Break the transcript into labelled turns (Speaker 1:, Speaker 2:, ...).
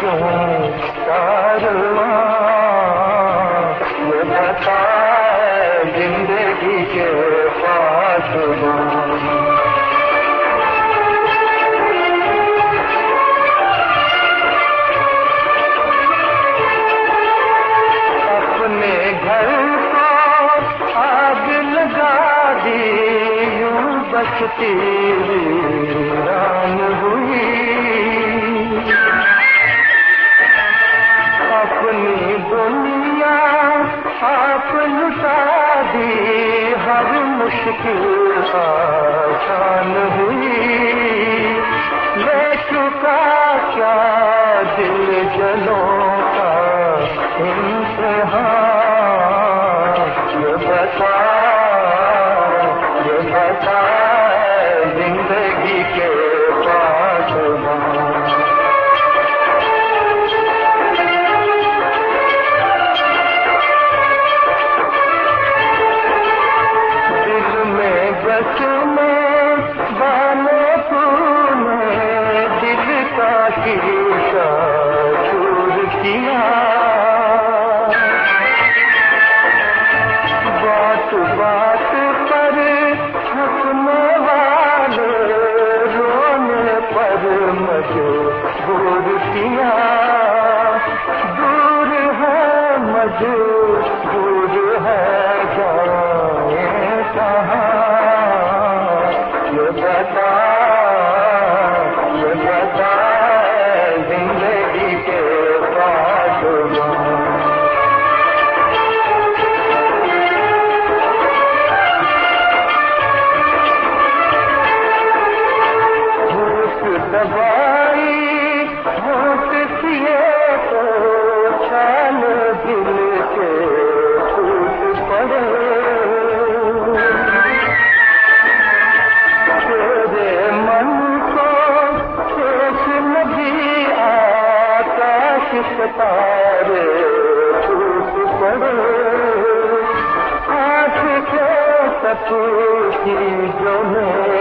Speaker 1: क्यों कारवां, ये बता जिंदगी के फासलों। अपने घर को आग लगा दी, यूं बचती वीरान हुई। अपनी दुनिया आप लुटा दी, हर मुश्किल आसान हुई। ले चुका क्या दिल जलों का इम्तिहान, ये बता जिंदगी के फासलों। में बाने तूने दिल का शीशा चूर किया, बात बात पर हंसने वाले रोने पर मजबूर किया। दूर है मजबूर है जाए कहाँ, ये बता जिंदगी के फासलों। होश दबाई होश किए तो छाल दिल के टूट पड़े। सितारे टूट पड़े, आँख के सपने की जो